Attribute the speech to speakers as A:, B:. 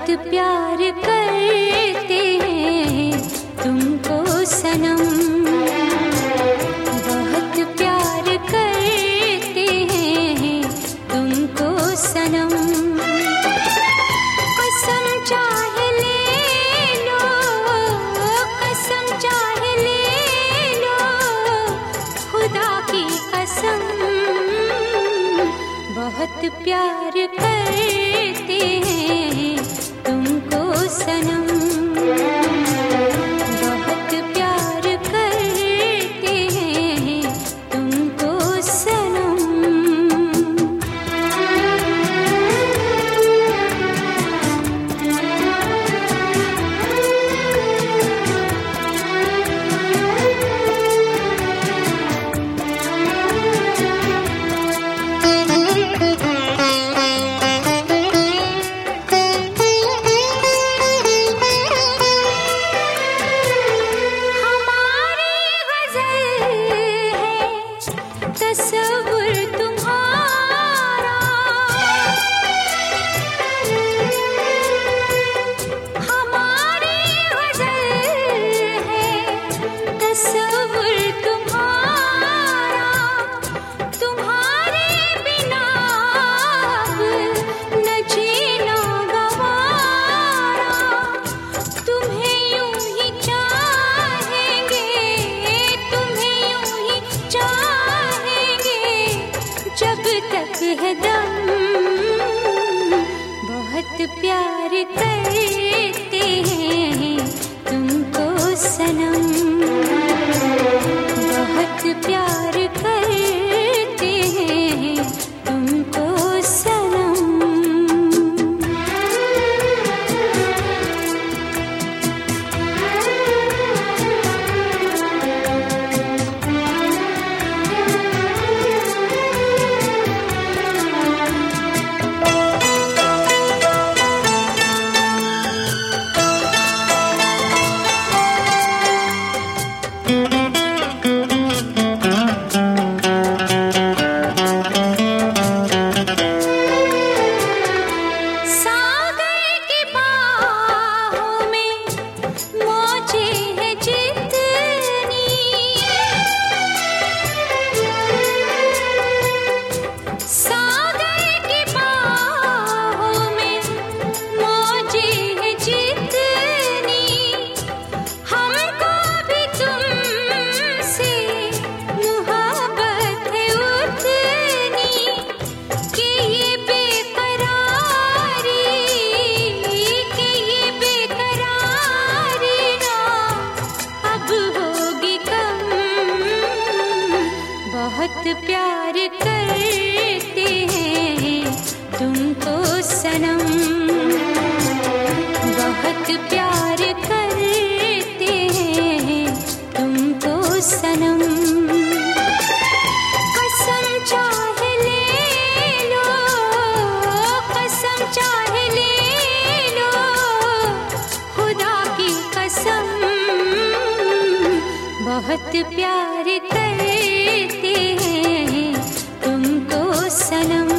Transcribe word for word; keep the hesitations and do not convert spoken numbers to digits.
A: प्यार करते हैं तुमको सनम, बहुत प्यार करते हैं तुमको सनम। कसम चाहे ले लो, कसम चाहे ले लो, खुदा की कसम, बहुत प्यार करते हैं तुमको सनम, बहुत प्यार करते हैं तुमको सनम। तस्वुर तुम्हारा हमारी गज़ल है, तस्वुर तुम्हारा, तुम्हारे बिना अब न जीना गवारा। तुम्हें यूं ही चाहेंगे, तुम्हें यूं ही चाहेंगे जब तक है दम, बहुत प्यार करते हैं तुमको सनम, बहुत प्यार करते हैं तुमको सनम। बहुत प्यार करते हैं तुमको सनम, बहुत प्यार करते हैं तुमको सनम। कसम चाहे ले लो, कसम चाहे ले लो, खुदा की कसम, बहुत प्यार करते हैं तुमको सनम।